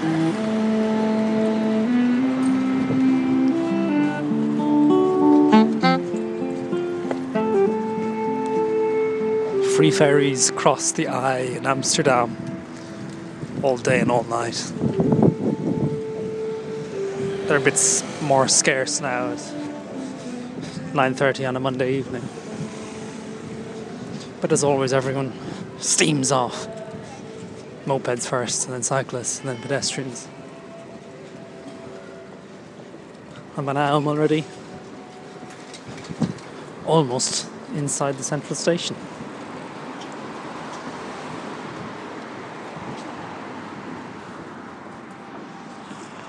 Free ferries cross the Eye in Amsterdam all day and all night. They're a bit more scarce now at 9:30 on a Monday evening. But as always, everyone steams off. Mopeds first, and then cyclists, and then pedestrians. I'm already almost inside the central station.